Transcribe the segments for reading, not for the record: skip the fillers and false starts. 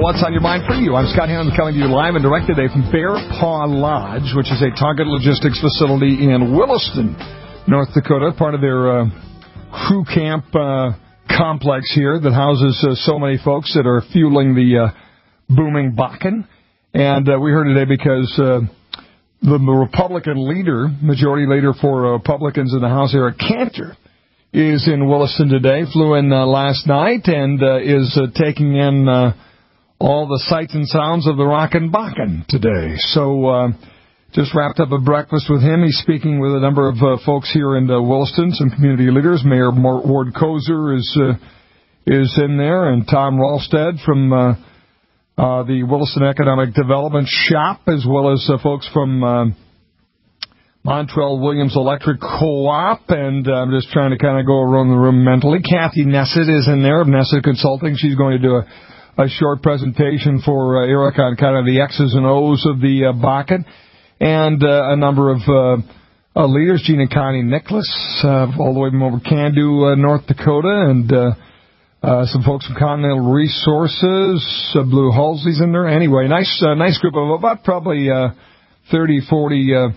What's on Your Mind for You. I'm Scott Hannon coming to you live and direct today from Bear Paw Lodge, which is a Target Logistics facility in Williston, North Dakota, part of their crew camp complex here that houses so many folks that are fueling the booming Bakken. And we heard today because the Republican leader, majority leader for Republicans in the House, Eric Cantor, is in Williston today, flew in last night, and is taking in all the sights and sounds of the Rockin' Bakken today. So just wrapped up a breakfast with him. He's speaking with a number of folks here in Williston, some community leaders. Mayor Ward Kozer is in there, and Tom Ralstad from the Williston Economic Development Shop, as well as folks from Montreal Williams Electric Co-op, and I'm just trying to kind of go around the room mentally. Kathy Nessett is in there of Nessett Consulting. She's going to do a short presentation for Eric on kind of the X's and O's of the Bakken, and a number of leaders, Gina Connie Nicholas, all the way from over Candu, North Dakota, and some folks from Continental Resources, Blue Halsey's in there. Anyway, nice group of about probably 30, 40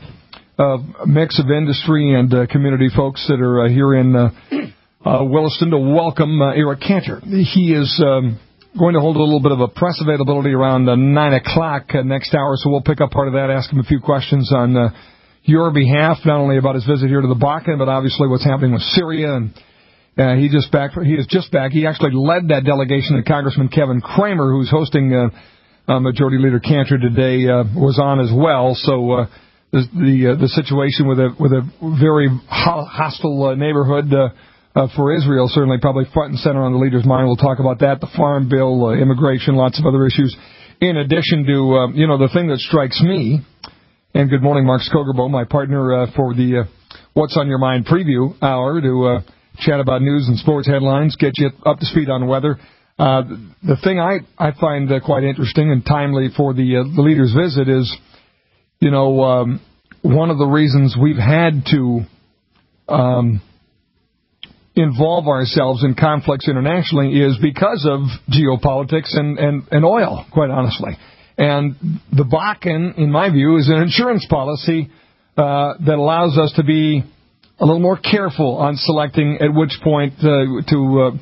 mix of industry and community folks that are here in Williston to welcome Eric Cantor. He is going to hold a little bit of a press availability around 9 o'clock next hour, so we'll pick up part of that, ask him a few questions on your behalf, not only about his visit here to the Bakken, but obviously what's happening with Syria. And he is just back. He actually led that delegation that Congressman Kevin Cramer, who's hosting Majority Leader Cantor today, was on as well. So the situation with a very hostile neighborhood for Israel, certainly probably front and center on the leader's mind. We'll talk about that, the farm bill, immigration, lots of other issues. In addition to, the thing that strikes me, and good morning, Mark Skogerbo, my partner for the What's on Your Mind preview hour, to chat about news and sports headlines, get you up to speed on weather. The thing I find quite interesting and timely for the leader's visit is, one of the reasons we've had to involve ourselves in conflicts internationally is because of geopolitics and oil, quite honestly. And the Bakken, in my view, is an insurance policy that allows us to be a little more careful on selecting at which point to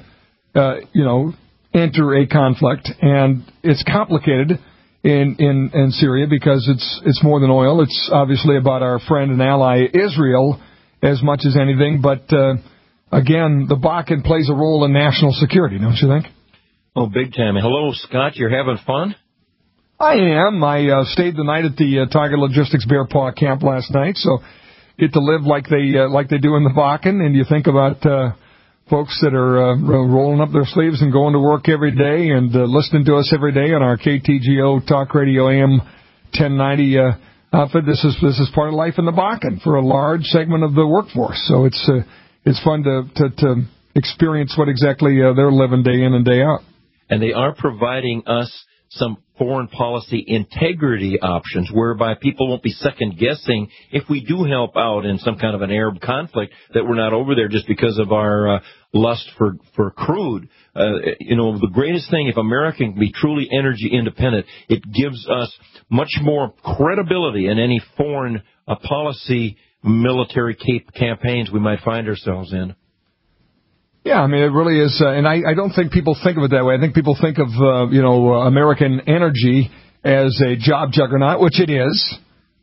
enter a conflict. And it's complicated in Syria because it's more than oil. It's obviously about our friend and ally Israel as much as anything. But again, the Bakken plays a role in national security, don't you think? Oh, big time. Hello, Scott. You're having fun? I am. I stayed the night at the Target Logistics Bear Paw Camp last night, so get to live like they do in the Bakken. And you think about folks that are rolling up their sleeves and going to work every day and listening to us every day on our KTGO Talk Radio AM 1090 outfit. This is part of life in the Bakken for a large segment of the workforce. So it's fun to experience what exactly they're living day in and day out. And they are providing us some foreign policy integrity options whereby people won't be second-guessing if we do help out in some kind of an Arab conflict, that we're not over there just because of our lust for crude. The greatest thing, if America can be truly energy independent, it gives us much more credibility in any foreign policy military campaigns we might find ourselves in. Yeah, I mean, it really is, and I don't think people think of it that way. I think people think of, American energy as a job juggernaut, which it is,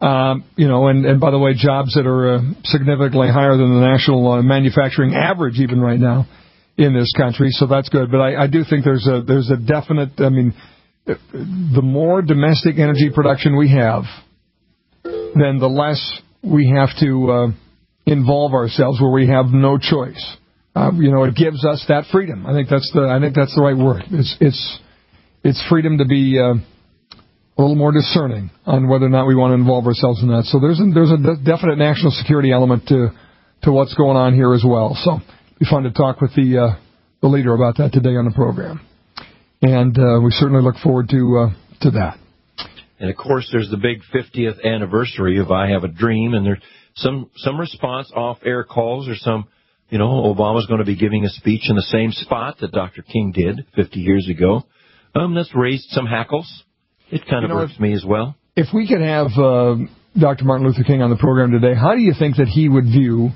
and by the way, jobs that are significantly higher than the national manufacturing average even right now in this country, so that's good. But I do think there's a definite, the more domestic energy production we have, then the less we have to involve ourselves where we have no choice. It gives us that freedom. I think that's the right word. It's freedom to be a little more discerning on whether or not we want to involve ourselves in that. So there's a definite national security element to what's going on here as well. So it'll be fun to talk with the leader about that today on the program, and we certainly look forward to that. And of course, there's the big 50th anniversary of I Have a Dream, and there's some response off-air calls or some. Obama's going to be giving a speech in the same spot that Dr. King did 50 years ago. That's raised some hackles. It kind of irks me as well. If we could have Dr. Martin Luther King on the program today, how do you think that he would view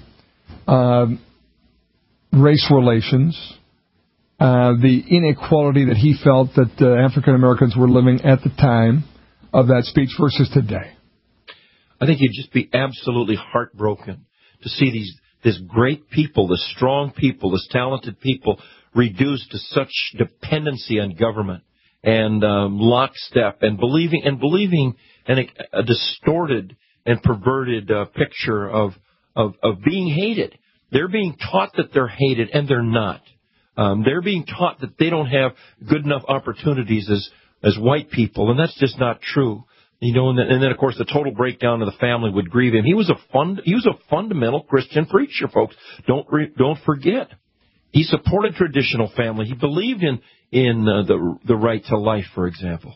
race relations, the inequality that he felt that African Americans were living at the time of that speech versus today? I think he'd just be absolutely heartbroken to see this great people, this strong people, this talented people reduced to such dependency on government and lockstep and believing in a distorted and perverted picture of being hated. They're being taught that they're hated, and they're not. They're being taught that they don't have good enough opportunities as white people, and that's just not true. And then of course the total breakdown of the family would grieve him. He was a fundamental Christian preacher, folks. Don't forget. He supported traditional family. He believed in the right to life, for example.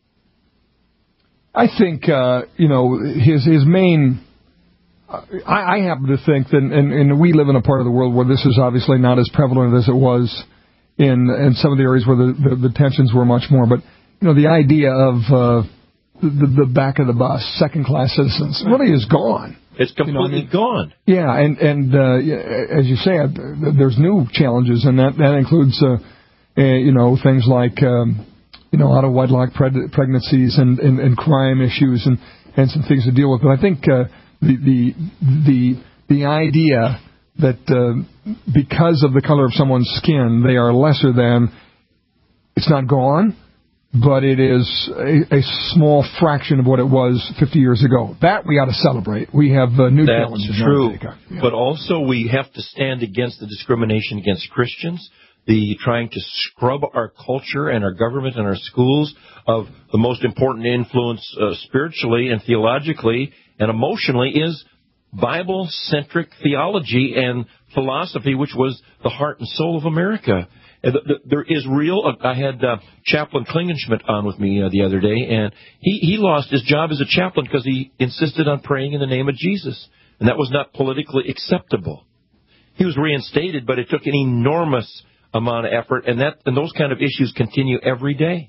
I think his main. I happen to think that, and we live in a part of the world where this is obviously not as prevalent as it was in some of the areas where the tensions were much more. But the idea of the back of the bus, second-class citizens, really is gone. It's completely gone. Yeah, and as you say, there's new challenges, and that includes things like out of wedlock pregnancies and crime issues and some things to deal with. But I think the idea that because of the color of someone's skin they are lesser than, it's not gone, but it is a small fraction of what it was 50 years ago. That we ought to celebrate. We have new challenges. That's true. Yeah. But also we have to stand against the discrimination against Christians, the trying to scrub our culture and our government and our schools of the most important influence spiritually and theologically and emotionally is Bible-centric theology and philosophy, which was the heart and soul of America. There is real. I had Chaplain Klingenschmidt on with me the other day, and he lost his job as a chaplain because he insisted on praying in the name of Jesus, and that was not politically acceptable. He was reinstated, but it took an enormous amount of effort, and those kind of issues continue every day.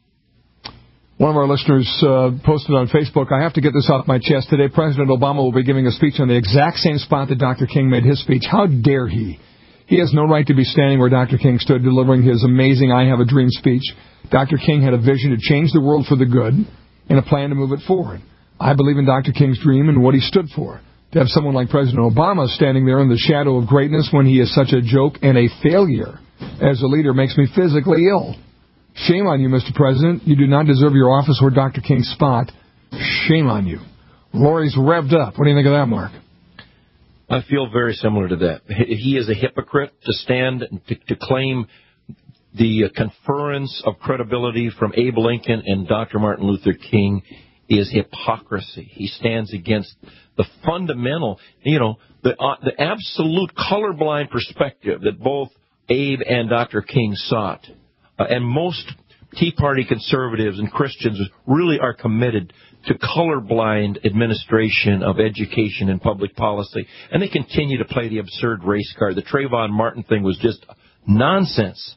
One of our listeners posted on Facebook, I have to get this off my chest today. President Obama will be giving a speech on the exact same spot that Dr. King made his speech. How dare he? He has no right to be standing where Dr. King stood delivering his amazing I Have a Dream speech. Dr. King had a vision to change the world for the good and a plan to move it forward. I believe in Dr. King's dream and what he stood for. To have someone like President Obama standing there in the shadow of greatness when he is such a joke and a failure as a leader makes me physically ill. Shame on you, Mr. President. You do not deserve your office or Dr. King's spot. Shame on you. Lori's revved up. What do you think of that, Mark? I feel very similar to that. He is a hypocrite to stand and to claim the conference of credibility from Abe Lincoln and Dr. Martin Luther King is hypocrisy. He stands against the fundamental, the absolute colorblind perspective that both Abe and Dr. King sought. And most Tea Party conservatives and Christians really are committed to colorblind administration of education and public policy. And they continue to play the absurd race card. The Trayvon Martin thing was just nonsense.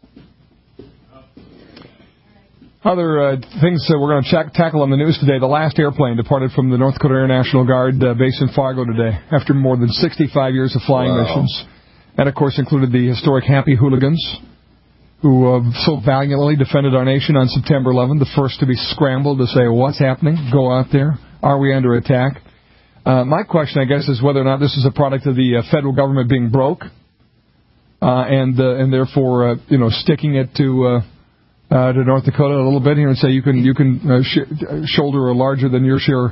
Other things that we're going to tackle on the news today. The last airplane departed from the North Dakota Air National Guard base in Fargo today after more than 65 years of flying missions. That, of course, included the historic Happy Hooligans, who so valiantly defended our nation on September 11th, the first to be scrambled to say, what's happening? Go out there. Are we under attack? My question, I guess, is whether or not this is a product of the federal government being broke and therefore, sticking it to North Dakota a little bit here and say you can shoulder a larger than your share,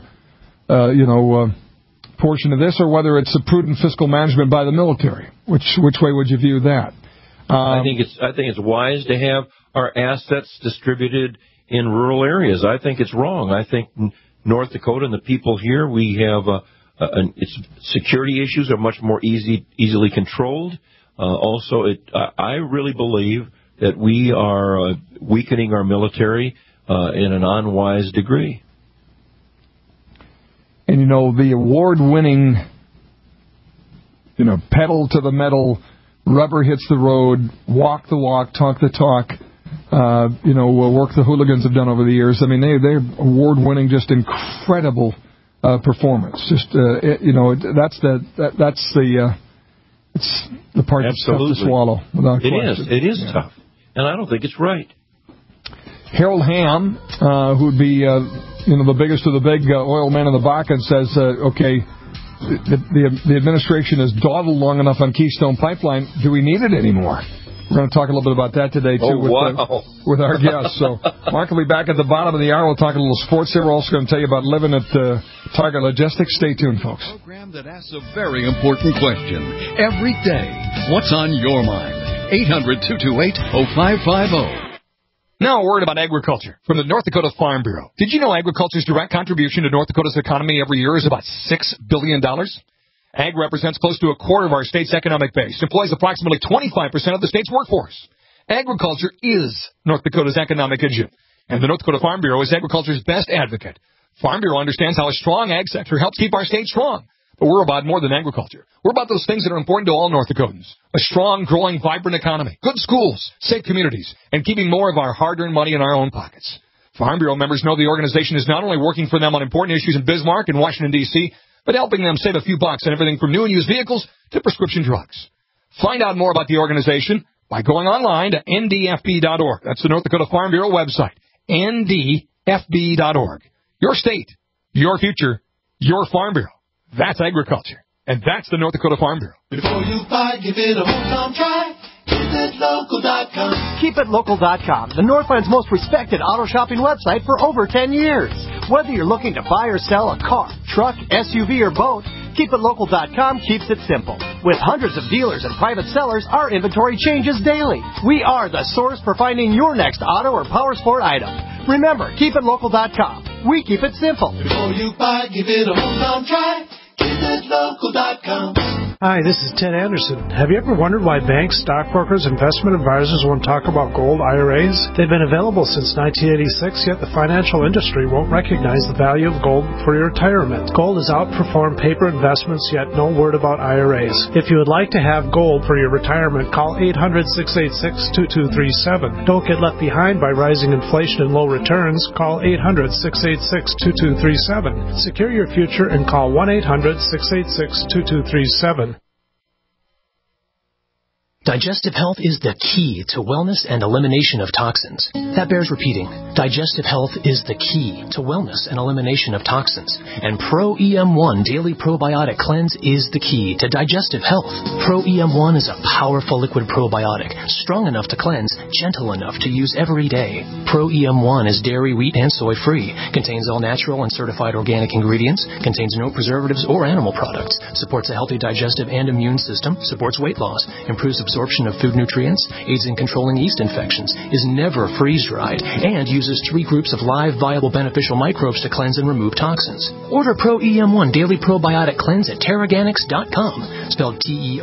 portion of this, or whether it's a prudent fiscal management by the military. Which way would you view that? I think it's wise to have our assets distributed in rural areas. I think it's wrong. I think North Dakota and the people here, we have its security issues are much more easily controlled. I really believe that we are weakening our military in an unwise degree. And the award-winning, pedal to the metal, rubber hits the road, walk the walk, talk the talk, work the hooligans have done over the years. I mean, they're award-winning, just incredible performance. Just that's it's the part that's tough to swallow without question. It is tough, and I don't think it's right. Harold Hamm, who would be the biggest of the big oil men in the Bakken, says, the administration has dawdled long enough on Keystone Pipeline. Do we need it anymore? We're going to talk a little bit about that today, too, with our guests. So Mark will be back at the bottom of the hour. We'll talk a little sports here. We're also going to tell you about living at Target Logistics. Stay tuned, folks. A program that asks a very important question every day. What's on your mind? 800-228-0550. Now a word about agriculture from the North Dakota Farm Bureau. Did you know agriculture's direct contribution to North Dakota's economy every year is about $6 billion? Ag represents close to a quarter of our state's economic base, employs approximately 25% of the state's workforce. Agriculture is North Dakota's economic engine, and the North Dakota Farm Bureau is agriculture's best advocate. Farm Bureau understands how a strong ag sector helps keep our state strong. But we're about more than agriculture. We're about those things that are important to all North Dakotans. A strong, growing, vibrant economy, good schools, safe communities, and keeping more of our hard-earned money in our own pockets. Farm Bureau members know the organization is not only working for them on important issues in Bismarck and Washington, D.C., but helping them save a few bucks on everything from new and used vehicles to prescription drugs. Find out more about the organization by going online to ndfb.org. That's the North Dakota Farm Bureau website, ndfb.org. Your state, your future, your Farm Bureau. That's agriculture. And that's the North Dakota Farm Bureau. Before you buy, give it a home try. KeepItLocal.com. KeepItLocal.com, the Northland's most respected auto shopping website for over 10 years. Whether you're looking to buy or sell a car, truck, SUV, or boat, KeepItLocal.com keeps it simple. With hundreds of dealers and private sellers, our inventory changes daily. We are the source for finding your next auto or power sport item. Remember, KeepItLocal.com. We keep it simple. Before you buy, give it a home try. KeepItLocal.com. Hi, this is Ted Anderson. Have you ever wondered why banks, stockbrokers, investment advisors won't talk about gold IRAs? They've been available since 1986, yet the financial industry won't recognize the value of gold for your retirement. Gold has outperformed paper investments, yet no word about IRAs. If you would like to have gold for your retirement, call 800-686-2237. Don't get left behind by rising inflation and low returns. Call 800-686-2237. Secure your future and call 1-800-686-2237. Digestive health is the key to wellness and elimination of toxins. That bears repeating. Digestive health is the key to wellness and elimination of toxins. And Pro-EM1 Daily Probiotic Cleanse is the key to digestive health. Pro-EM1 is a powerful liquid probiotic, strong enough to cleanse, gentle enough to use every day. Pro-EM1 is dairy, wheat, and soy-free, contains all natural and certified organic ingredients, contains no preservatives or animal products, supports a healthy digestive and immune system, supports weight loss, improves absorption of food nutrients, aids in controlling yeast infections, is never freeze-dried, and uses 3 groups of live, viable, beneficial microbes to cleanse and remove toxins. Order Pro-EM1 Daily Probiotic Cleanse at Teraganix.com, spelled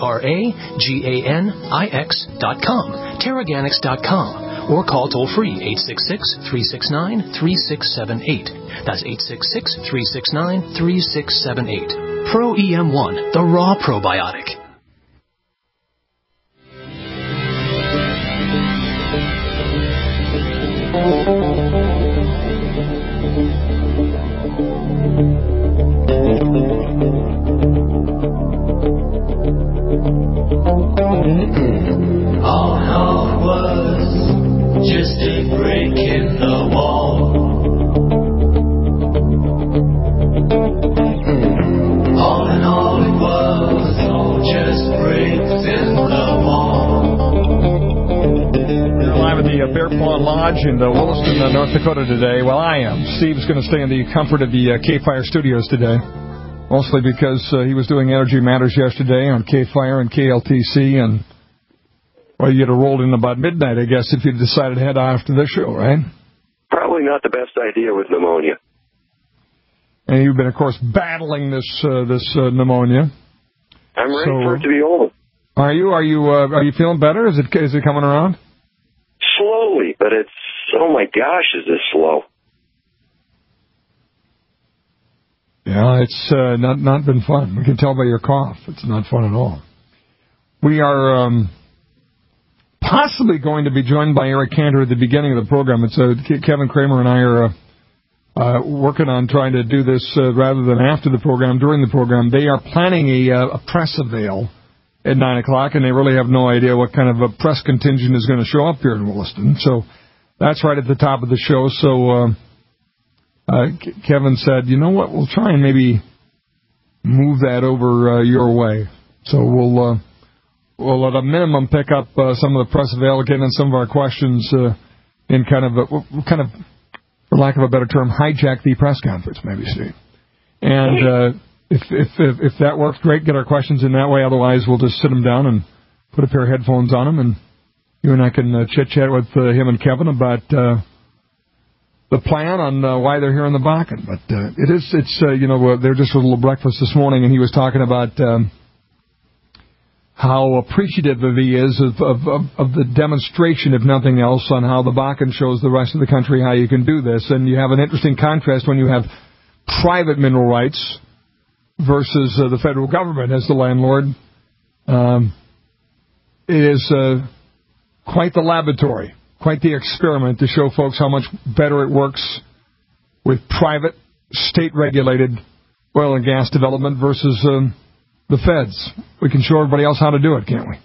Teraganix.com, Teraganix.com, or call toll-free 866-369-3678. That's 866-369-3678. Pro-EM1, the raw probiotic. All in all, it was just a break in the wall. All in all, it was just breaks in the wall. We're live at the Bear Paw Lodge in Williston, North Dakota today. Well, I am. Steve's going to stay in the comfort of the K-Fire studios today, mostly because he was doing Energy Matters yesterday on K-Fire and KLTC, and, well, you'd have rolled in about midnight, I guess, if you decided to head on after the show, right? Probably not the best idea with pneumonia. And you've been, of course, battling this pneumonia. I'm ready for it to be over. Are you feeling better? Is it coming around? Slowly, but it's, oh my gosh, is this slow? Yeah, it's not been fun. We can tell by your cough. It's not fun at all. We are possibly going to be joined by Eric Cantor at the beginning of the program. It's Kevin Kramer and I are working on trying to do this rather than after the program, during the program. They are planning a press avail at 9 o'clock, and they really have no idea what kind of a press contingent is going to show up here in Williston. So that's right at the top of the show. So Kevin said, you know what, we'll try and maybe move that over your way. So we'll at a minimum pick up some of the press avail, getting in some of our questions in kind of, for lack of a better term, hijack the press conference, maybe, Steve. And if that works, great, get our questions in that way. Otherwise, we'll just sit them down and put a pair of headphones on them, and you and I can chit-chat with him and Kevin about the plan on why they're here in the Bakken. But they're just with a little breakfast this morning, and he was talking about how appreciative he is of the demonstration, if nothing else, on how the Bakken shows the rest of the country how you can do this. And you have an interesting contrast when you have private mineral rights versus the federal government as the landlord. It is quite the laboratory, quite the experiment to show folks how much better it works with private, state-regulated oil and gas development versus the feds. We can show everybody else how to do it, can't we?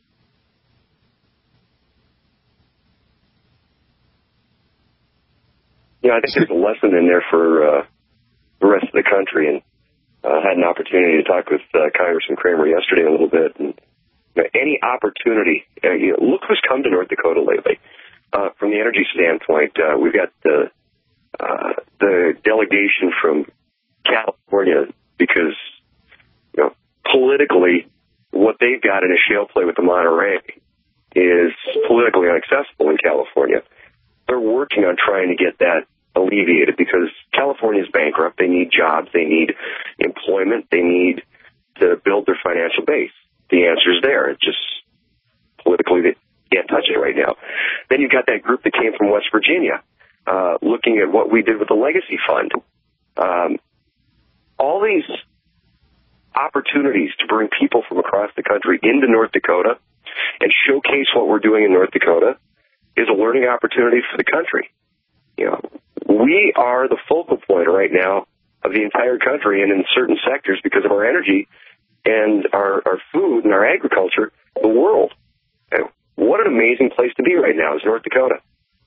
Yeah, I think there's a lesson in there for the rest of the country, and I had an opportunity to talk with Congressman Kramer yesterday a little bit, and any opportunity, look who's come to North Dakota lately. From the energy standpoint, we've got the delegation from California because, politically, what they've got in a shale play with the Monterey is politically inaccessible in California. They're working on trying to get that alleviated because California's bankrupt. They need jobs. They need employment. They need to build their financial base. The answer's there. It's just politically they can't touch it right now. Then you've got that group that came from West Virginia, looking at what we did with the Legacy Fund. All these opportunities to bring people from across the country into North Dakota and showcase what we're doing in North Dakota is a learning opportunity for the country. We are the focal point right now of the entire country and in certain sectors because of our energy and our food and our agriculture, the world. And what an amazing place to be right now is North Dakota.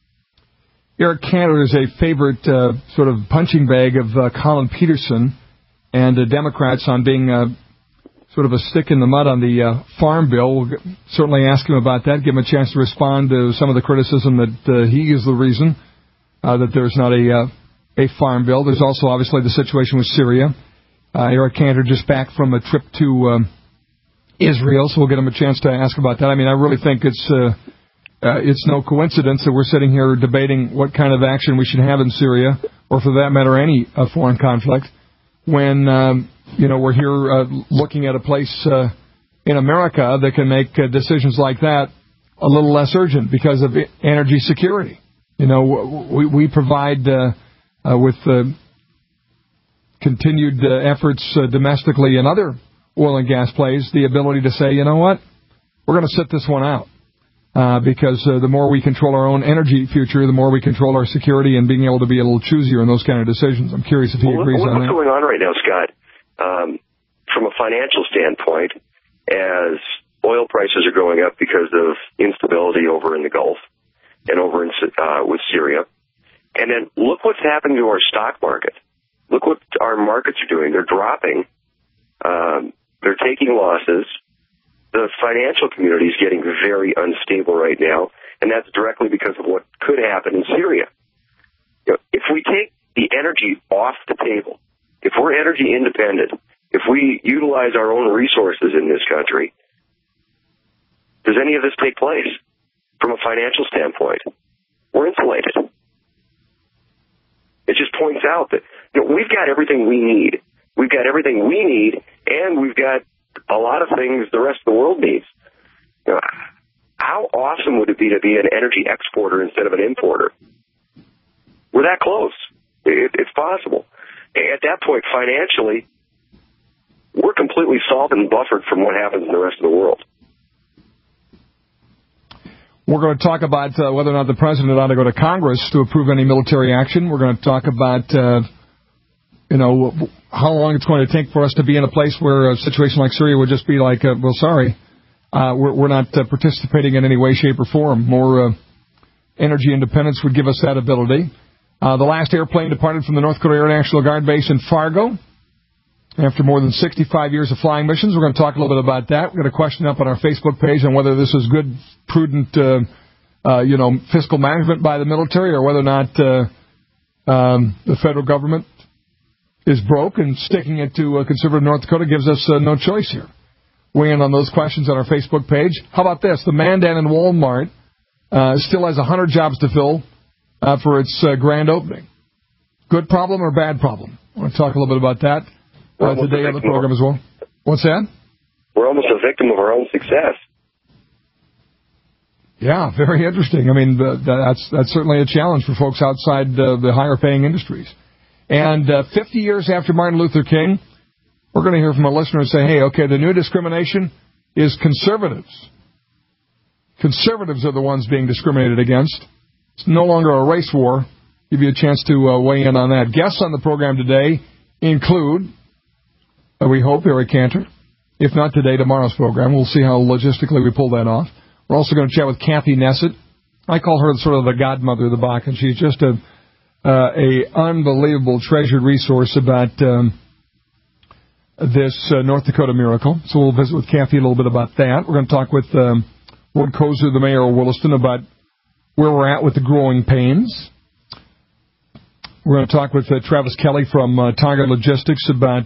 Eric Cantor is a favorite sort of punching bag of Colin Peterson and the Democrats on being sort of a stick in the mud on the farm bill. We'll certainly ask him about that, give him a chance to respond to some of the criticism that he is the reason that there's not a farm bill. There's also obviously the situation with Syria. Eric Cantor just back from a trip to Israel, so we'll get him a chance to ask about that. I mean, I really think it's no coincidence that we're sitting here debating what kind of action we should have in Syria, or for that matter, any foreign conflict, when we're here looking at a place in America that can make decisions like that a little less urgent because of energy security. We provide with continued efforts domestically and other oil and gas plays the ability to say, you know what, we're going to sit this one out because the more we control our own energy future, the more we control our security and being able to be a little choosier in those kind of decisions. I'm curious if he agrees on that. What's going on right now, Scott? From a financial standpoint, as oil prices are going up because of instability over in the Gulf and over in with Syria, and then look what's happening to our stock market. Look what our markets are doing. They're dropping. They're taking losses. The financial community is getting very unstable right now, and that's directly because of what could happen in Syria. If we take the energy off the table, if we're energy independent, if we utilize our own resources in this country, does any of this take place from a financial standpoint? We're insulated. It just points out that we've got everything we need. We've got everything we need, and we've got a lot of things the rest of the world needs. How awesome would it be to be an energy exporter instead of an importer? We're that close. It's possible. At that point, financially, we're completely solved and buffered from what happens in the rest of the world. We're going to talk about whether or not the president ought to go to Congress to approve any military action. We're going to talk about, how long it's going to take for us to be in a place where a situation like Syria would just be like, we're not participating in any way, shape, or form. More energy independence would give us that ability. The last airplane departed from the North Dakota Air National Guard base in Fargo after more than 65 years of flying missions. We're going to talk a little bit about that. We've got a question up on our Facebook page on whether this is good, prudent, fiscal management by the military, or whether or not the federal government is broke and sticking it to conservative North Dakota gives us no choice here. Weigh in on those questions on our Facebook page. How about this? The Mandan and Walmart still has 100 jobs to fill for its grand opening. Good problem or bad problem? I want to talk a little bit about that today on the program as well. What's that? We're almost a victim of our own success. Yeah, very interesting. I mean, that's certainly a challenge for folks outside the higher-paying industries. And 50 years after Martin Luther King, we're going to hear from a listener and say, hey, okay, the new discrimination is conservatives. Conservatives are the ones being discriminated against. It's no longer a race war. Give you a chance to weigh in on that. Guests on the program today include, we hope, Eric Cantor. If not today, tomorrow's program. We'll see how logistically we pull that off. We're also going to chat with Kathy Nessett. I call her sort of the godmother of the Bakken. She's just a unbelievable treasured resource about this North Dakota miracle. So we'll visit with Kathy a little bit about that. We're going to talk with Ward Kozer, the mayor of Williston, about where we're at with the growing pains. We're going to talk with Travis Kelly from Target Logistics about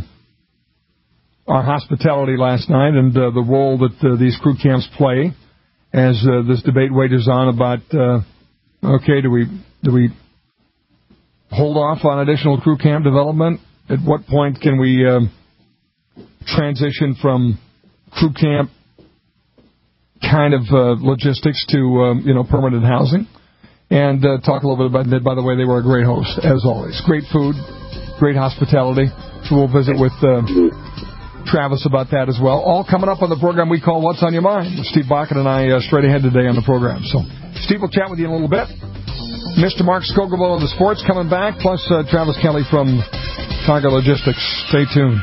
our hospitality last night and the role that these crew camps play as this debate wages on about, do we hold off on additional crew camp development? At what point can we transition from crew camp kind of logistics to, permanent housing? And talk a little bit about that. By the way, they were a great host, as always. Great food, great hospitality. So we'll visit with Travis about that as well. All coming up on the program we call What's on Your Mind with Steve Bakken and I straight ahead today on the program. So Steve will chat with you in a little bit. Mr. Mark Skogovo of the sports coming back, plus Travis Kelly from Target Logistics. Stay tuned.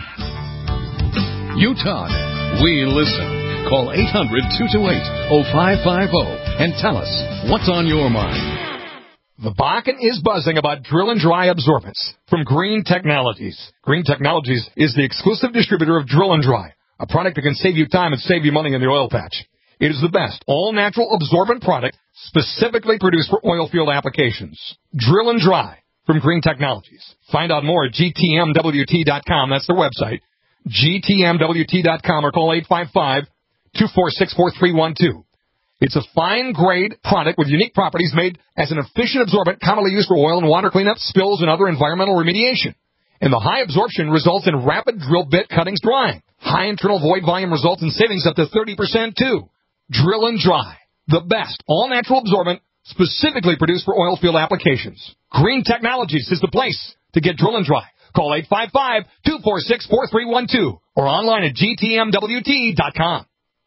Utah, we listen. Call 800-228-0550 and tell us what's on your mind. The Bakken is buzzing about drill and dry absorbents from Green Technologies. Green Technologies is the exclusive distributor of Drill and Dry, a product that can save you time and save you money in the oil patch. It is the best all-natural absorbent product specifically produced for oil field applications. Drill and Dry from Green Technologies. Find out more at gtmwt.com. That's their website. gtmwt.com or call 855-246-4312. It's a fine-grade product with unique properties made as an efficient absorbent commonly used for oil and water cleanup, spills, and other environmental remediation. And the high absorption results in rapid drill bit cuttings drying. High internal void volume results in savings up to 30% too. Drill and Dry, the best all-natural absorbent specifically produced for oil field applications. Green Technologies is the place to get Drill and Dry. Call 855-246-4312 or online at gtmwt.com.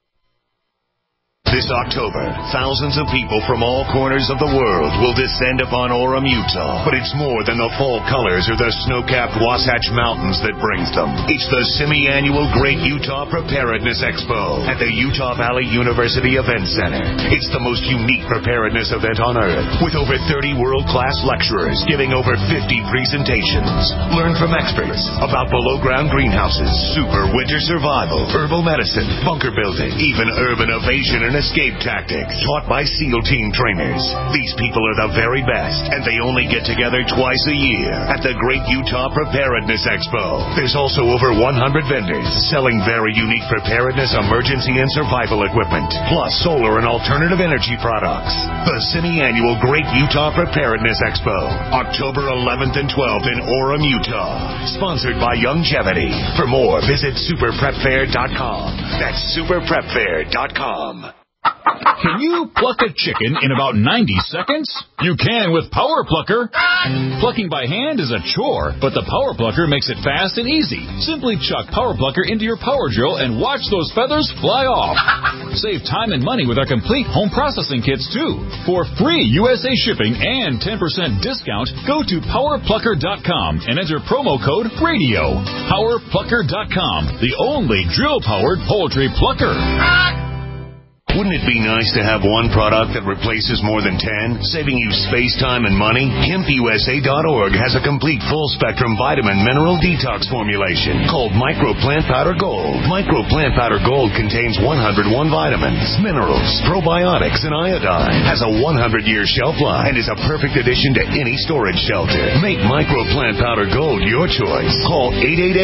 This October, thousands of people from all corners of the world will descend upon Orem, Utah. But it's more than the fall colors or the snow-capped Wasatch Mountains that brings them. It's the semi-annual Great Utah Preparedness Expo at the Utah Valley University Event Center. It's the most unique preparedness event on Earth, with over 30 world-class lecturers giving over 50 presentations. Learn from experts about below-ground greenhouses, super winter survival, herbal medicine, bunker building, even urban evasion and escape tactics taught by SEAL team trainers. These people are the very best, and they only get together twice a year at the Great Utah Preparedness Expo. There's also over 100 vendors selling very unique preparedness, emergency, and survival equipment, plus solar and alternative energy products. The semi-annual Great Utah Preparedness Expo, October 11th and 12th in Orem, Utah. Sponsored by Youngevity. For more, visit superprepfair.com. That's superprepfair.com. Can you pluck a chicken in about 90 seconds? You can with Power Plucker. Plucking by hand is a chore, but the Power Plucker makes it fast and easy. Simply chuck Power Plucker into your power drill and watch those feathers fly off. Save time and money with our complete home processing kits, too. For free USA shipping and 10% discount, go to PowerPlucker.com and enter promo code RADIO. PowerPlucker.com, the only drill-powered poultry plucker. Wouldn't it be nice to have one product that replaces more than 10, saving you space, time, and money? HempUSA.org has a complete full-spectrum vitamin mineral detox formulation called Micro Plant Powder Gold. Micro Plant Powder Gold contains 101 vitamins, minerals, probiotics, and iodine. Has a 100-year shelf life and is a perfect addition to any storage shelter. Make Micro Plant Powder Gold your choice. Call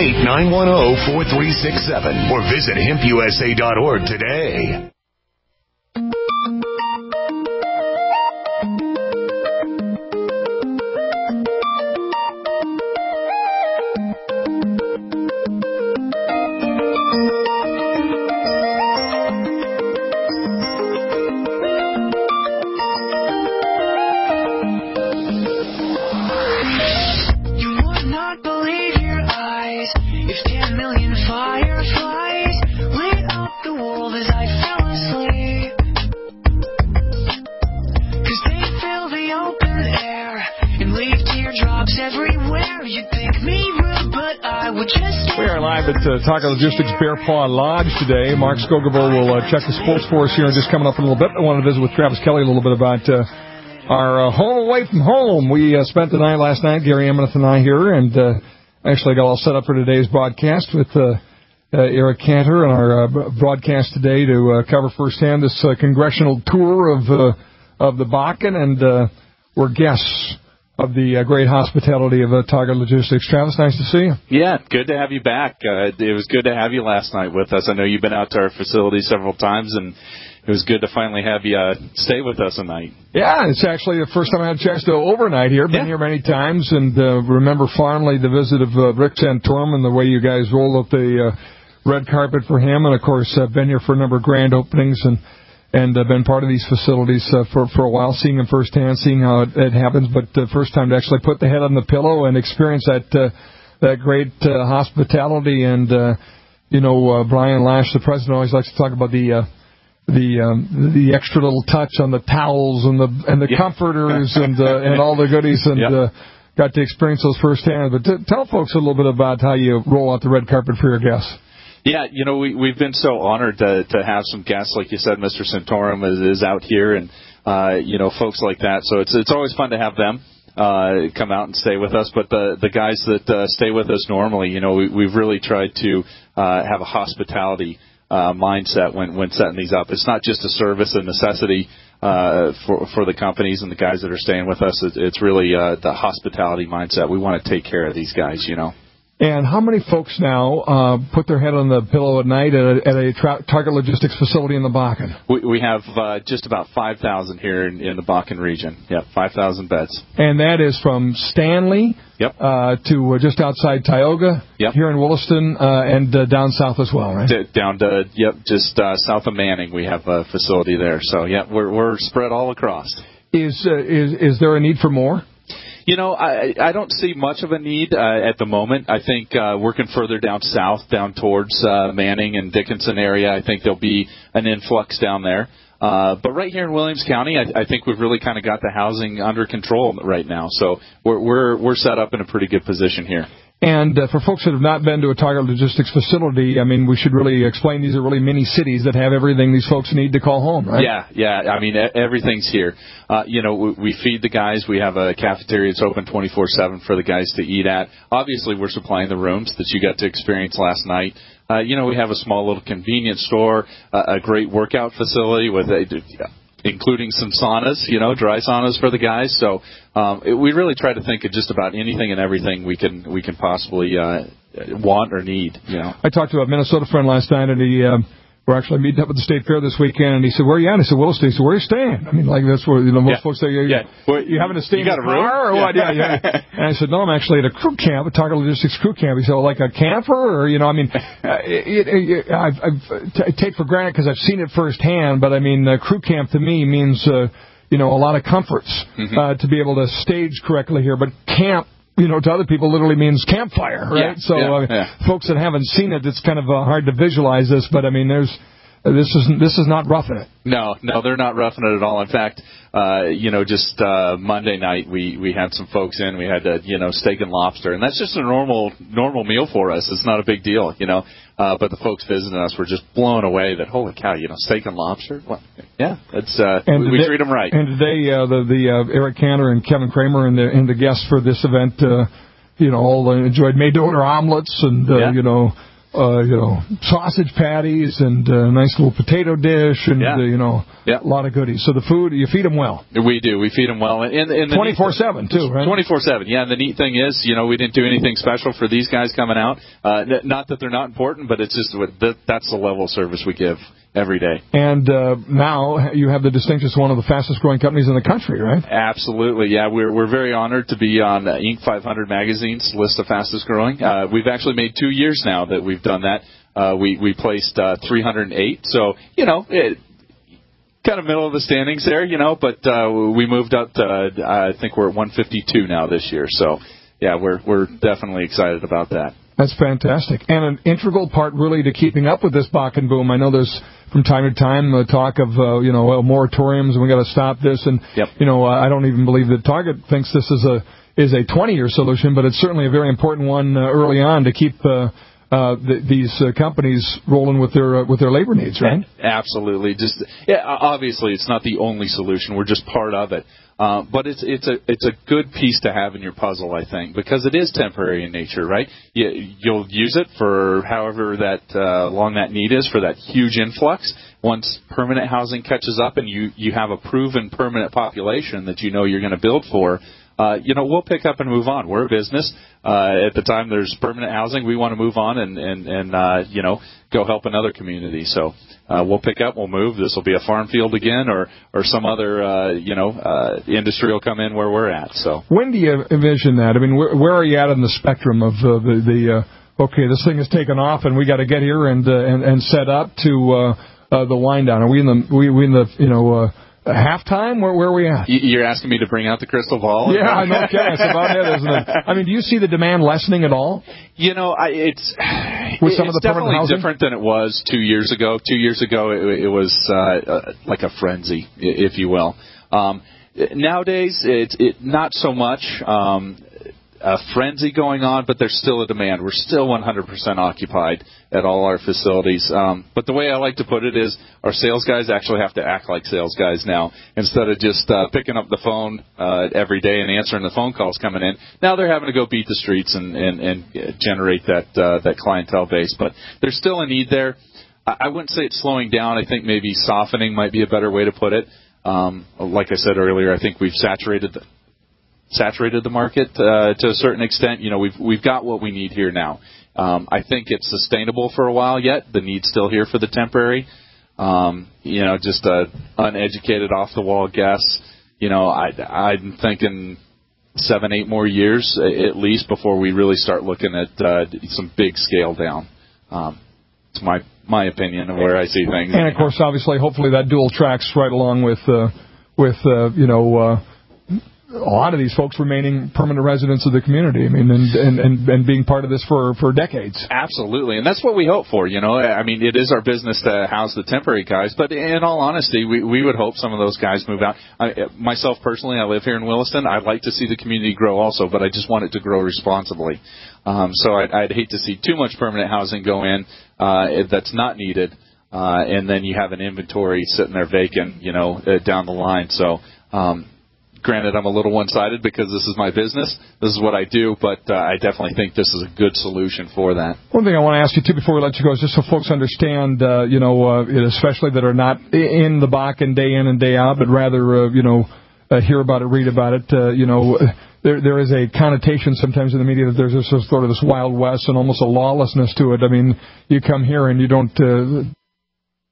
888-910-4367 or visit HempUSA.org today. Taco Logistics Bear Paw Lodge today. Mark Skogovo will check the sports for us here just coming up in a little bit. I wanted to visit with Travis Kelly a little bit about our home away from home. We spent the night last night, Gary Emmett and I here, and actually got all set up for today's broadcast with Eric Cantor and our broadcast today to cover firsthand this congressional tour of the Bakken, and we're guests of the great hospitality of Target Logistics. Travis, nice to see you. Yeah, good to have you back. It was good to have you last night with us. I know you've been out to our facility several times, and it was good to finally have you stay with us a night. Yeah, it's actually the first time I had a chance to overnight here. Been here many times, and remember fondly the visit of Rick Santorum and the way you guys rolled up the red carpet for him, and, of course, been here for a number of grand openings and been part of these facilities for a while, seeing them firsthand, seeing how it happens. But the first time to actually put the head on the pillow and experience that great hospitality. And Brian Lash, the president, always likes to talk about the extra little touch on the towels and the comforters and all the goodies, and got to experience those firsthand. But tell folks a little bit about how you roll out the red carpet for your guests. Yeah, we've been so honored to have some guests, like you said. Mr. Santorum is out here, and folks like that. So it's always fun to have them come out and stay with us. But the guys that stay with us normally, we've really tried to have a hospitality mindset when setting these up. It's not just a service and necessity for the companies and the guys that are staying with us. It's really the hospitality mindset. We want to take care of these guys, And how many folks now put their head on the pillow at night at a Target Logistics facility in the Bakken? We have just about 5,000 here in the Bakken region. Yeah, 5,000 beds. And that is from Stanley to just outside Tioga, here in Williston, and down south as well, right? Down to, just south of Manning, we have a facility there. So, we're spread all across. Is there a need for more? I don't see much of a need at the moment. I think working further down south, down towards Manning and Dickinson area, I think there'll be an influx down there. But right here in Williams County, I think we've really kind of got the housing under control right now. So we're set up in a pretty good position here. And for folks that have not been to a Target Logistics facility, I mean, we should really explain these are really mini cities that have everything these folks need to call home, right? Yeah. I mean, everything's here. We feed the guys. We have a cafeteria that's open 24/7 for the guys to eat at. Obviously, we're supplying the rooms that you got to experience last night. We have a small little convenience store, a great workout facility with including some saunas, dry saunas for the guys. So we really try to think of just about anything and everything we can possibly want or need. I talked to a Minnesota friend last night, and he we're actually meeting up at the State Fair this weekend, and he said, "Where are you at?" I said, "Williston." He said, "Where are you staying?" I mean, like that's where most folks say, "You having to stay in a car or what?" Yeah. And I said, "No, I'm actually at a crew camp, a Target Logistics crew camp." He said, "Well, like a camper, or I mean, I take for granted because I've seen it firsthand, but I mean, crew camp to me means a lot of comforts to be able to stage correctly here, but camp." To other people, literally means campfire, right? Folks that haven't seen it, it's kind of hard to visualize this. But I mean, this is not roughing it. No, they're not roughing it at all. In fact, just Monday night we had some folks in. We had steak and lobster, and that's just a normal meal for us. It's not a big deal, But the folks visiting us were just blown away that holy cow, steak and lobster. What? Yeah, it's we treat them right. And today, the Eric Cantor and Kevin Kramer and the guests for this event, all enjoyed made-to-order omelets and sausage patties and a nice little potato dish and a lot of goodies. So the food, you feed them well. We do. We feed them well, and 24/7 too, right? 24/7. Yeah. And the neat thing is, we didn't do anything special for these guys coming out. Not that they're not important, but it's just that's the level of service we give every day. And now you have the distinction as one of the fastest growing companies in the country, right? Absolutely, yeah. We're very honored to be on Inc. 500 magazine's list of fastest growing. We've actually made 2 years now that we've done that. We placed 308, so kind of middle of the standings there, But we moved up to I think we're at 152 now this year. So yeah, we're definitely excited about that. That's fantastic. And an integral part, really, to keeping up with this Bakken boom. I know there's, from time to time, talk of, moratoriums, and we got to stop this. And, I don't even believe that Target thinks this is a 20-year solution, but it's certainly a very important one early on to keep these companies rolling with their labor needs, right? Absolutely. Obviously, it's not the only solution. We're just part of it. But it's a good piece to have in your puzzle, I think, because it is temporary in nature, right? You'll use it for however long that need is for that huge influx. Once permanent housing catches up and you have a proven permanent population that you're going to build for, we'll pick up and move on. We're a business. At the time there's permanent housing, we want to move on and go help another community. So we'll pick up, we'll move. This will be a farm field again, or some other industry will come in where we're at. So when do you envision that? I mean, where are you at on the spectrum of okay, this thing has taken off and we got to get here and set up to the wind down? Are we in the halftime? Where are we at? You're asking me to bring out the crystal ball? Yeah, I know. Okay, that's about it, isn't it? I mean, do you see the demand lessening at all? It's definitely different than it was 2 years ago. 2 years ago, it was like a frenzy, if you will. Nowadays, it's not so much a frenzy going on, but there's still a demand. We're still 100% occupied at all our facilities. But the way I like to put it is our sales guys actually have to act like sales guys now. Instead of just picking up the phone every day and answering the phone calls coming in, now they're having to go beat the streets and generate that clientele base. But there's still a need there. I wouldn't say it's slowing down. I think maybe softening might be a better way to put it. Like I said earlier, I think we've saturated the market to a certain extent. We've got what we need here now. I think it's sustainable for a while yet. The need's still here for the temporary. Just a uneducated, off-the-wall guess. I'm thinking 7-8 more years at least before we really start looking at some big scale down. It's my opinion of where I see things. And of course, obviously, hopefully that dual tracks right along with a lot of these folks remaining permanent residents of the community. I mean, and being part of this for decades. Absolutely, and that's what we hope for. I mean, it is our business to house the temporary guys, but in all honesty, we would hope some of those guys move out. Myself personally, I live here in Williston. I'd like to see the community grow also, but I just want it to grow responsibly. So I'd hate to see too much permanent housing go in that's not needed, and then you have an inventory sitting there vacant, down the line. So. Granted, I'm a little one-sided because this is my business. This is what I do, but I definitely think this is a good solution for that. One thing I want to ask you, too, before we let you go is just so folks understand, especially that are not in the Bakken day in and day out, but rather, hear about it, read about it, there is a connotation sometimes in the media that there's this sort of this Wild West and almost a lawlessness to it. I mean, you come here and you don't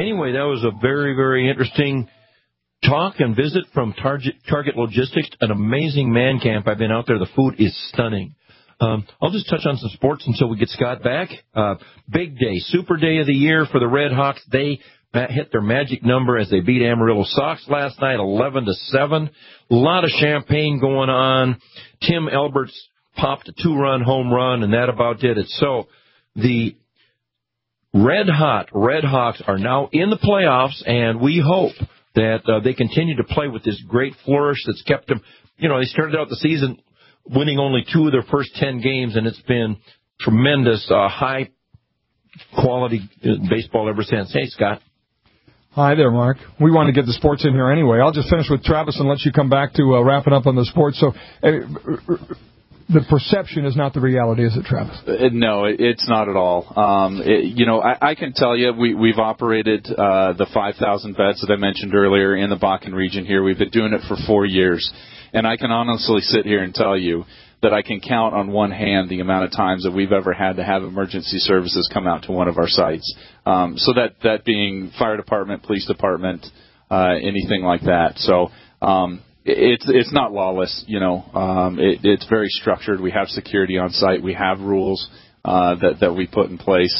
anyway, that was a very, very interesting talk and visit from Target Logistics, an amazing man camp. I've been out there. The food is stunning. I'll just touch on some sports until we get Scott back. Big day, super day of the year for the Red Hawks. They hit their magic number as they beat Amarillo Sox last night, 11-7. A lot of champagne going on. Tim Alberts popped a 2-run home run, and that about did it. So the Red Hawks are now in the playoffs, and we hope that they continue to play with this great flourish that's kept them. You know, they started out the season winning only 2 of their first 10 games, and it's been tremendous, high-quality baseball ever since. Hey, Scott. Hi there, Mark. We want to get the sports in here anyway. I'll just finish with Travis and let you come back to wrapping up on the sports. So the perception is not the reality, is it, Travis? No, it's not at all. I can tell you we've operated the 5,000 beds that I mentioned earlier in the Bakken region here. We've been doing it for 4 years. And I can honestly sit here and tell you that I can count on one hand the amount of times that we've ever had to have emergency services come out to one of our sites. So that being fire department, police department, anything like that. So it's not lawless, it's very structured. We have security on site. We have rules that we put in place.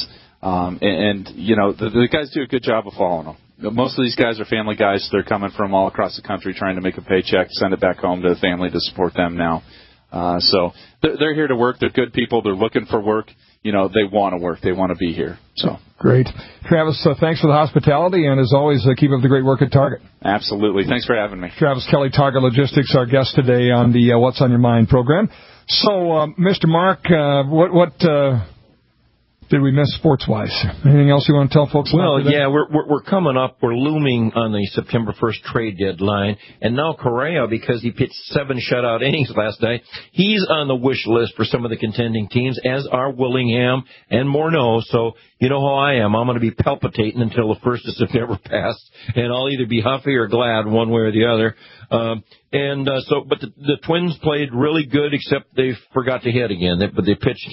The guys do a good job of following them. Most of these guys are family guys. They're coming from all across the country trying to make a paycheck, send it back home to the family to support them now. So they're here to work. They're good people. They're looking for work. They want to work. They want to be here. So great. Travis, thanks for the hospitality, and as always, keep up the great work at Target. Absolutely. Thanks for having me. Travis Kelly, Target Logistics, our guest today on the What's on Your Mind program. So, Mr. Mark, what did we miss sports-wise? Anything else you want to tell folks about? Well, yeah, we're coming up. We're looming on the September 1st trade deadline. And now Correa, because he pitched 7 shutout innings last night, he's on the wish list for some of the contending teams, as are Willingham and Morneau. So you know how I am. I'm going to be palpitating until the 1st of September passes, and I'll either be huffy or glad one way or the other. But the Twins played really good, except they forgot to hit again. But they pitched,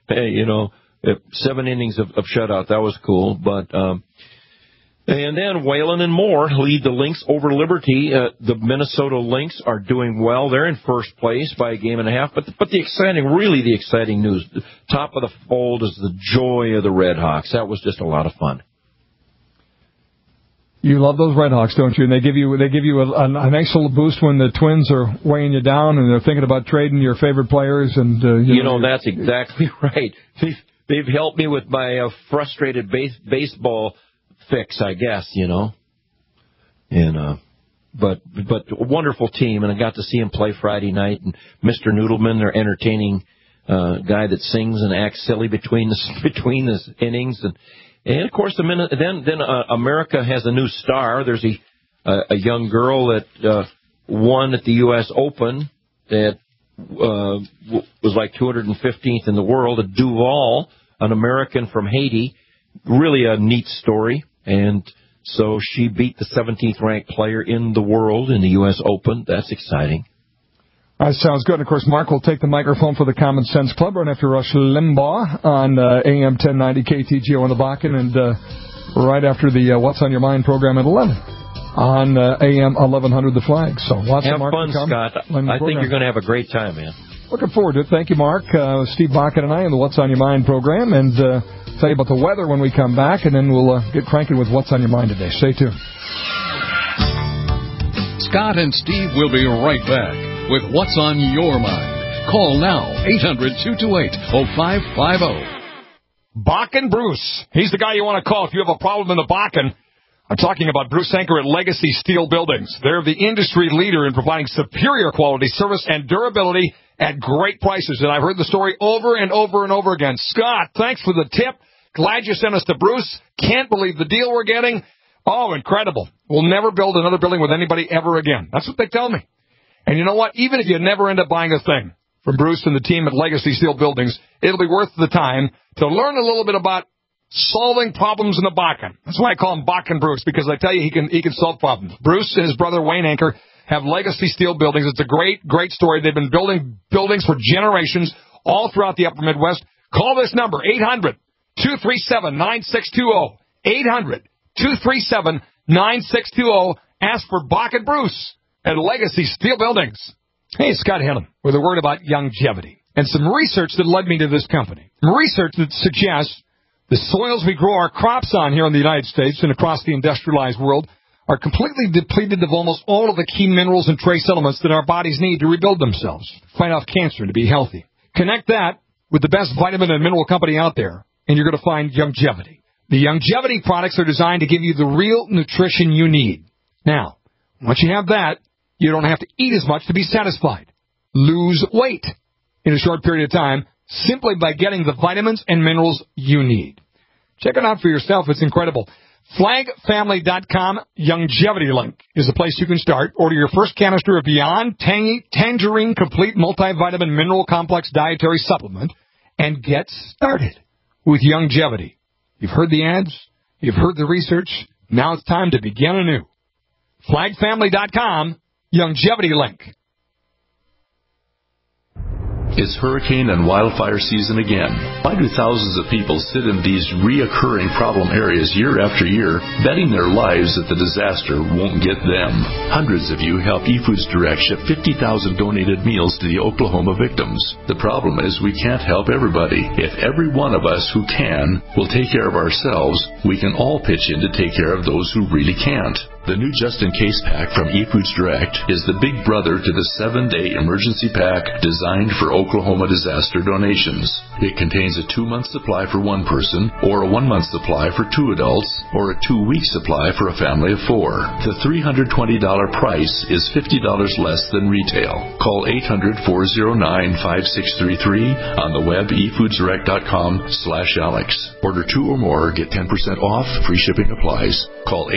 7 innings of shutout. That was cool. But and then Whalen and Moore lead the Lynx over Liberty. The Minnesota Lynx are doing well. They're in first place by a game and a half. But the exciting news, the top of the fold is the joy of the Red Hawks. That was just a lot of fun. You love those Red Hawks, don't you? And they give you a nice little boost when the Twins are weighing you down and they're thinking about trading your favorite players. And that's exactly right. They've helped me with my frustrated baseball fix, I guess, And but a wonderful team, and I got to see him play Friday night. And Mr. Noodleman, their entertaining guy that sings and acts silly between the innings, and of course then America has a new star. There's a young girl that won at the U.S. Open that was like 215th in the world, a Duval, an American from Haiti. Really a neat story. And so she beat the 17th ranked player in the world in the U.S. Open. That's exciting. That sounds good. And of course, Mark will take the microphone for the Common Sense Club right after Rush Limbaugh on AM 1090 KTGO in the Bakken, and right after the What's on Your Mind program at 11. On AM 1100 The Flag. So lots have of Mark fun, Scott. I think you're going to have a great time, man. Looking forward to it. Thank you, Mark. Steve Bakken and I in the What's on Your Mind program, and tell you about the weather when we come back, and then we'll get cranking with What's on Your Mind today. Stay tuned. Scott and Steve will be right back with What's on Your Mind. Call now, 800-228-0550. Bakken Bruce. He's the guy you want to call if you have a problem in the Bakken. I'm talking about Bruce Anker at Legacy Steel Buildings. They're the industry leader in providing superior quality service and durability at great prices. And I've heard the story over and over and over again. Scott, thanks for the tip. Glad you sent us to Bruce. Can't believe the deal we're getting. Oh, incredible. We'll never build another building with anybody ever again. That's what they tell me. And you know what? Even if you never end up buying a thing from Bruce and the team at Legacy Steel Buildings, it'll be worth the time to learn a little bit about solving problems in the Bakken. That's why I call him Bakken Bruce, because I tell you, he can solve problems. Bruce and his brother Wayne Anker have Legacy Steel Buildings. It's a great story. They've been building buildings for generations all throughout the upper Midwest. Call this number, 800-237-9620. 237-9620. Ask for Bach and Bruce at Legacy Steel Buildings. Hey, Scott Hannum with a word about longevity and some research that led me to this company. Research that suggests the soils we grow our crops on here in the United States and across the industrialized world are completely depleted of almost all of the key minerals and trace elements that our bodies need to rebuild themselves, fight off cancer, and to be healthy. Connect that with the best vitamin and mineral company out there, and you're going to find Longevity. The Longevity products are designed to give you the real nutrition you need. Now, once you have that, you don't have to eat as much to be satisfied. Lose weight in a short period of time simply by getting the vitamins and minerals you need. Check it out for yourself. It's incredible. FlagFamily.com Longevity link is the place you can start. Order your first canister of Beyond Tangy Tangerine Complete Multivitamin Mineral Complex Dietary Supplement and get started with Longevity. You've heard the ads. You've heard the research. Now it's time to begin anew. FlagFamily.com Longevity link. It's hurricane and wildfire season again. Why do thousands of people sit in these reoccurring problem areas year after year, betting their lives that the disaster won't get them? Hundreds of you helped eFoods Direct ship 50,000 donated meals to the Oklahoma victims. The problem is we can't help everybody. If every one of us who can will take care of ourselves, we can all pitch in to take care of those who really can't. The new Just In Case pack from eFoods Direct is the big brother to the 7-day emergency pack designed for Oklahoma disaster donations. It contains a 2-month supply for one person, or a 1-month supply for 2 adults, or a 2-week supply for a family of 4. The $320 price is $50 less than retail. Call 800-409-5633 on the web efoodsdirect.com/Alex. Order 2 or more, get 10% off, free shipping applies. Call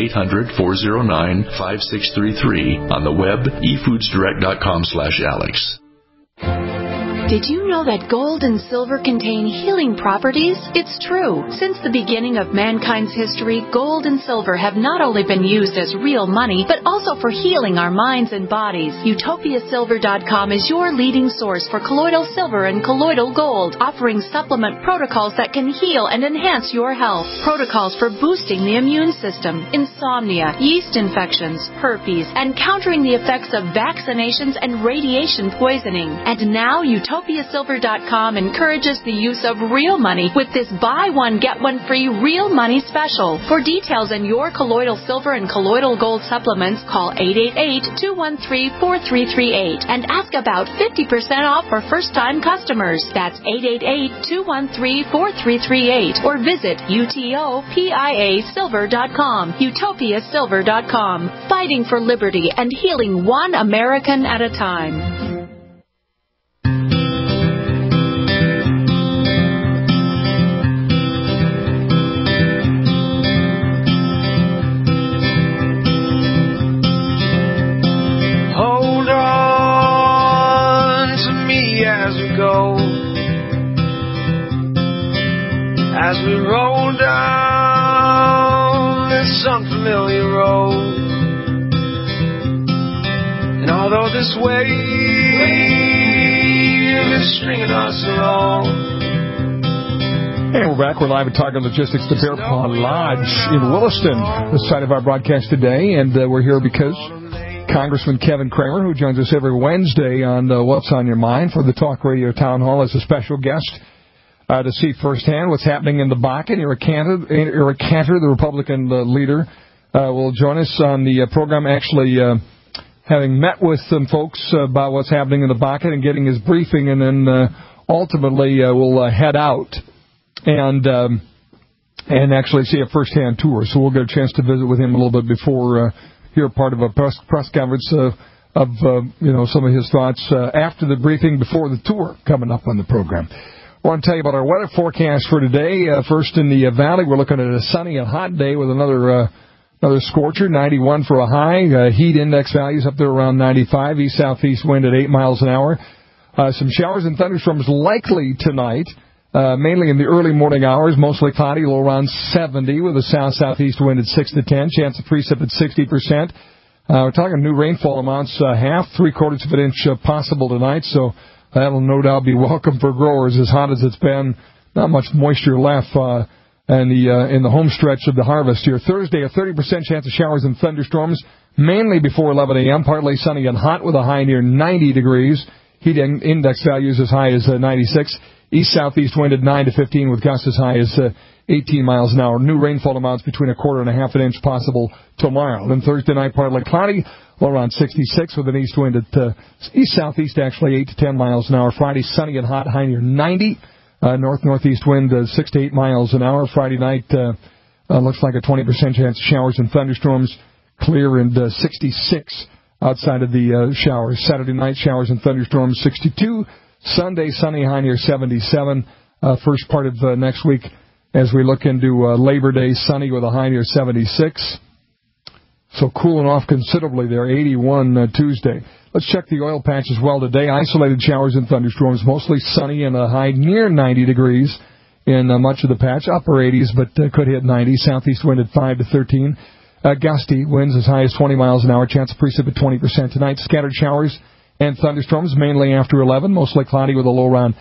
800-409-5633 on the web efoodsdirect.com/Alex. Did you know that gold and silver contain healing properties? It's true. Since the beginning of mankind's history, gold and silver have not only been used as real money, but also for healing our minds and bodies. UtopiaSilver.com is your leading source for colloidal silver and colloidal gold, offering supplement protocols that can heal and enhance your health. Protocols for boosting the immune system, insomnia, yeast infections, herpes, and countering the effects of vaccinations and radiation poisoning. And now UtopiaSilver.com encourages the use of real money with this buy one, get one free real money special. For details on your colloidal silver and colloidal gold supplements, call 888-213-4338 and ask about 50% off for first-time customers. That's 888-213-4338 or visit UTOPIASilver.com. UtopiaSilver.com. Fighting for liberty and healing one American at a time. As we roll down this unfamiliar road, and although this wave is stringing us along. And we're back. We're live at Target Logistics, the Bear Paw Lodge in Williston, the site of our broadcast today, and we're here because Congressman Kevin Cramer, who joins us every Wednesday on What's on Your Mind for the Talk Radio Town Hall, is a special guest. To see firsthand what's happening in the Bakken. Eric Cantor, the Republican leader, will join us on the program, actually having met with some folks about what's happening in the Bakken and getting his briefing, and then ultimately we'll head out and actually see a first-hand tour. So we'll get a chance to visit with him a little bit before hear part of a press conference of some of his thoughts after the briefing, before the tour coming up on the program. I want to tell you about our weather forecast for today. First in the valley, we're looking at a sunny and hot day with another scorcher, 91 for a high. Heat index values up there around 95. East-southeast wind at 8 miles an hour. Some showers and thunderstorms likely tonight, mainly in the early morning hours. Mostly cloudy, low around 70 with a south-southeast wind at 6 to 10. Chance of precip at 60%. We're talking new rainfall amounts, half, 3/4 of an inch possible tonight. So that'll no doubt be welcome for growers. As hot as it's been, not much moisture left. in the home stretch of the harvest here. Thursday, a 30% chance of showers and thunderstorms, mainly before 11 a.m. Partly sunny and hot with a high near 90 degrees. Heat index values as high as 96. East-southeast wind at 9 to 15 with gusts as high as 18 miles an hour. New rainfall amounts between a quarter and a half an inch possible tomorrow. Then Thursday night, partly cloudy, low around 66 with an east wind at east-southeast, actually 8 to 10 miles an hour. Friday, sunny and hot, high near 90. North-northeast wind 6 to 8 miles an hour. Friday night looks like a 20% chance of showers and thunderstorms. Clear and 66 outside of the showers. Saturday night, showers and thunderstorms, 62. Sunday, sunny, high near 77. First part of next week, as we look into Labor Day, sunny with a high near 76. So cooling off considerably there, 81 Tuesday. Let's check the oil patch as well today. Isolated showers and thunderstorms, mostly sunny and a high near 90 degrees in much of the patch. Upper 80s, but could hit 90. Southeast wind at 5 to 13. Gusty winds as high as 20 miles an hour. Chance of precip at 20% tonight. Scattered showers and thunderstorms, mainly after 11. Mostly cloudy with a low around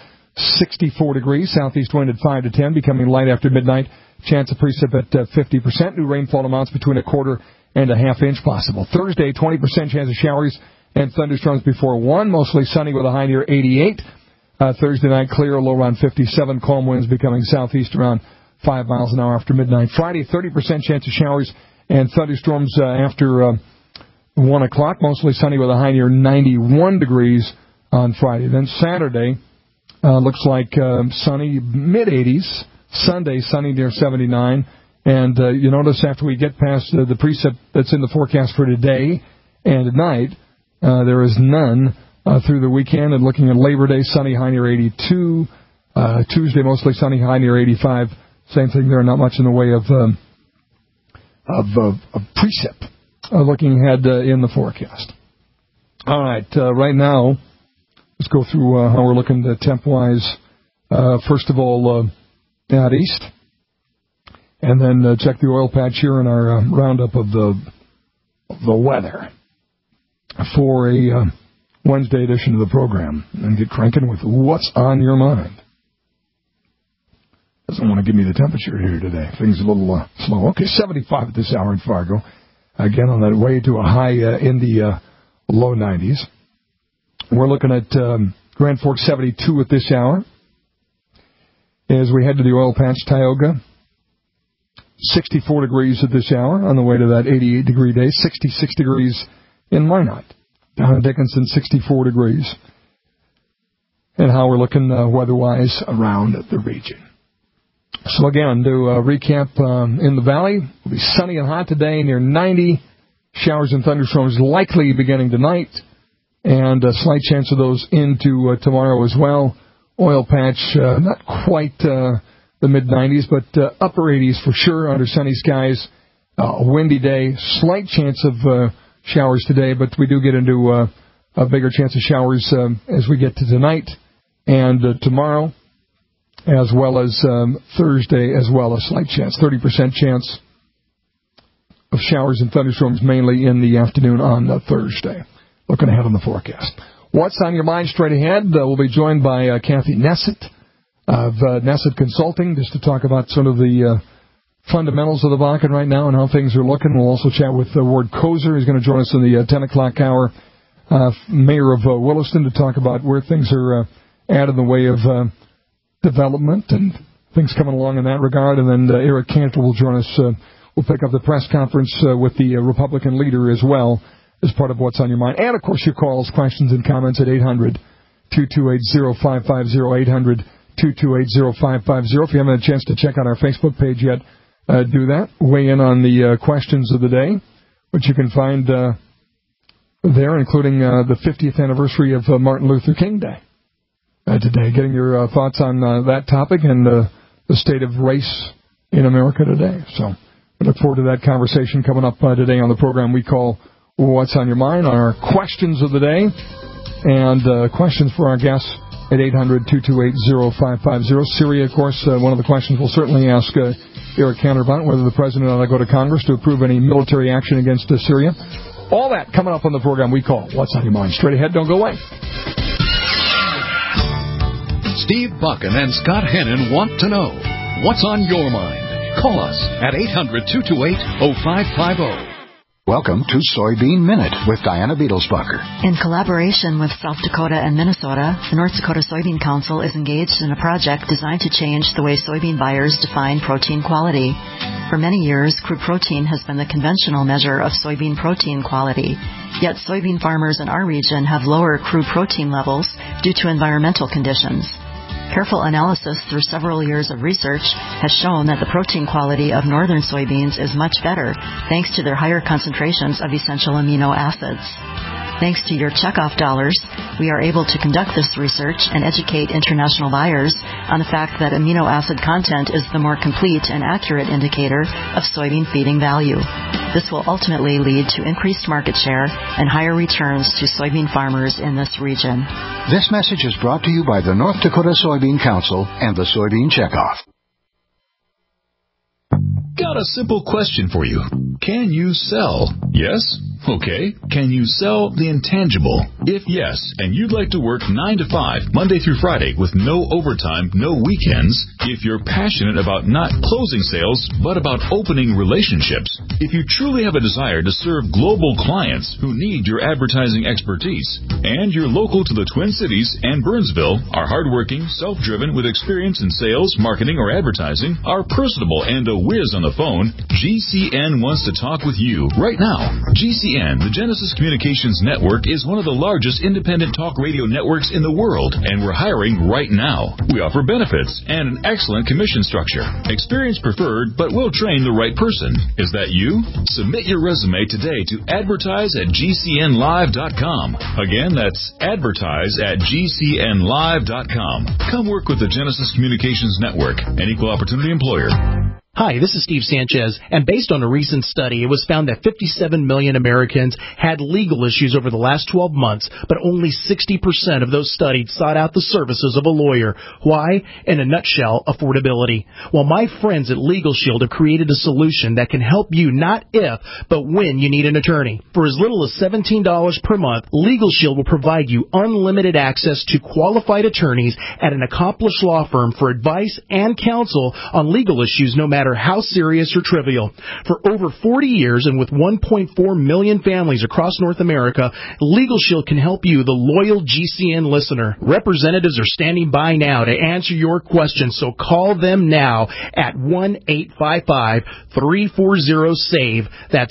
64 degrees. Southeast wind at 5 to 10, becoming light after midnight. Chance of precip at 50%. New rainfall amounts between a quarter and a half inch possible. Thursday, 20% chance of showers and thunderstorms before 1. Mostly sunny with a high near 88. Thursday night, clear, low around 57. Calm winds becoming southeast around 5 miles an hour after midnight. Friday, 30% chance of showers and thunderstorms after 1 o'clock. Mostly sunny with a high near 91 degrees on Friday. Then Saturday, looks like sunny, mid-80s. Sunday, sunny near 79. And you notice after we get past the precip that's in the forecast for today and tonight, there is none through the weekend. And looking at Labor Day, sunny, high near 82. Tuesday, mostly sunny, high near 85. Same thing there, not much in the way of precip. Looking ahead in the forecast. All right, right now, let's go through how we're looking temp-wise. First of all, out east. And then check the oil patch here in our roundup of the weather for a Wednesday edition of the program. And get cranking with what's on your mind. Doesn't want to give me the temperature here today. Things a little slow. Okay, 75 at this hour in Fargo. Again, on that way to a high in the low 90s. We're looking at Grand Forks 72 at this hour. As we head to the oil patch, Tioga, 64 degrees at this hour on the way to that 88-degree day. 66 degrees in Minot. Down in Dickinson, 64 degrees. And how we're looking weather-wise around the region. So again, to recap, in the valley, it'll be sunny and hot today, near 90. Showers and thunderstorms likely beginning tonight. And a slight chance of those into tomorrow as well. Oil patch, not quite the mid-90s, but upper 80s for sure under sunny skies. A windy day, slight chance of showers today, but we do get into a bigger chance of showers as we get to tonight and tomorrow, as well as Thursday as well, a slight chance, 30% chance of showers and thunderstorms mainly in the afternoon on Thursday. Looking ahead on the forecast. What's on your mind straight ahead? We'll be joined by Kathy Nessett of Nessett Consulting, just to talk about sort of the fundamentals of the Bakken right now and how things are looking. We'll also chat with Ward Kozer. He's going to join us in the 10 o'clock hour, Mayor of Williston, to talk about where things are at in the way of development and things coming along in that regard. And then Eric Cantor will join us. We'll pick up the press conference with the Republican leader as well, as part of What's on Your Mind. And, of course, your calls, questions, and comments at 800-228-0550, 800-228-0550. If you haven't had a chance to check out our Facebook page yet, do that. Weigh in on the questions of the day, which you can find there, including the 50th anniversary of Martin Luther King Day today. Getting your thoughts on that topic and the state of race in America today. So we look forward to that conversation coming up today on the program we call What's on Your Mind, on our questions of the day, and questions for our guests at 800-228-0550. Syria, of course, one of the questions we'll certainly ask Eric Cantor about, whether the president ought to go to Congress to approve any military action against Syria. All that coming up on the program we call What's on Your Mind. Straight ahead, don't go away. Steve Buchan and Scott Hennon want to know what's on your mind. Call us at 800-228-0550. Welcome to Soybean Minute with Diana Beetlesbucker. In collaboration with South Dakota and Minnesota, the North Dakota Soybean Council is engaged in a project designed to change the way soybean buyers define protein quality. For many years, crude protein has been the conventional measure of soybean protein quality. Yet soybean farmers in our region have lower crude protein levels due to environmental conditions. Careful analysis through several years of research has shown that the protein quality of northern soybeans is much better thanks to their higher concentrations of essential amino acids. Thanks to your checkoff dollars, we are able to conduct this research and educate international buyers on the fact that amino acid content is the more complete and accurate indicator of soybean feeding value. This will ultimately lead to increased market share and higher returns to soybean farmers in this region. This message is brought to you by the North Dakota Soybean Council and the Soybean Checkoff. Got a simple question for you. Can you sell? Yes? Okay. Can you sell the intangible? If yes, and you'd like to work 9 to 5, Monday through Friday, with no overtime, no weekends, if you're passionate about not closing sales, but about opening relationships, if you truly have a desire to serve global clients who need your advertising expertise, and you're local to the Twin Cities and Burnsville, are hardworking, self-driven, with experience in sales, marketing, or advertising, are personable and a whiz on the phone, GCN wants to talk with you right now. GCN, the Genesis Communications Network, is one of the largest independent talk radio networks in the world, and we're hiring right now. We offer benefits and an excellent commission structure. Experience preferred, but we'll train the right person. Is that you? Submit your resume today to advertise@gcnlive.com. Again, that's advertise@gcnlive.com. Come work with the Genesis Communications Network, an equal opportunity employer. Hi, this is Steve Sanchez, and based on a recent study, it was found that 57 million Americans had legal issues over the last 12 months, but only 60% of those studied sought out the services of a lawyer. Why? In a nutshell, affordability. Well, my friends at Legal Shield have created a solution that can help you not if, but when you need an attorney. For as little as $17 per month, Legal Shield will provide you unlimited access to qualified attorneys at an accomplished law firm for advice and counsel on legal issues, no matter how serious or trivial. For over 40 years and with 1.4 million families across North America, Legal Shield can help you, the loyal GCN listener. Representatives are standing by now to answer your questions, so call them now at 1-855-340-SAVE. That's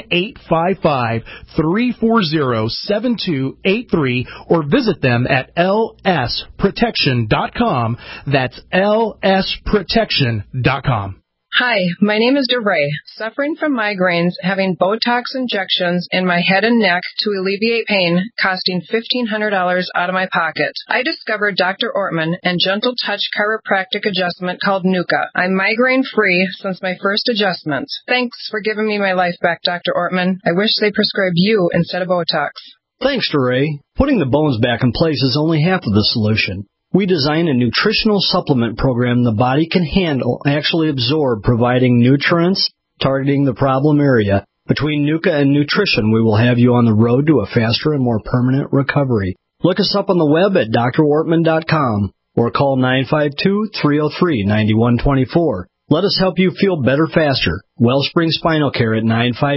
1-855-340-7283, or visit them at lsprotection.com. That's lsprotection.com. Hi, my name is DeRay, suffering from migraines, having Botox injections in my head and neck to alleviate pain, costing $1,500 out of my pocket. I discovered Dr. Ortman and Gentle Touch chiropractic adjustment called Nuka. I'm migraine-free since my first adjustment. Thanks for giving me my life back, Dr. Ortman. I wish they prescribed you instead of Botox. Thanks, DeRay. Putting the bones back in place is only half of the solution. We design a nutritional supplement program the body can handle, actually absorb, providing nutrients, targeting the problem area. Between Nuka and nutrition, we will have you on the road to a faster and more permanent recovery. Look us up on the web at drortman.com or call 952-303-9124. Let us help you feel better faster. Wellspring Spinal Care at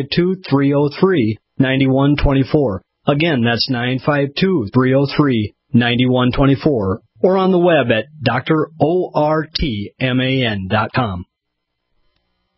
952-303-9124. Again, that's 952-303-9124. Or on the web at drortman.com.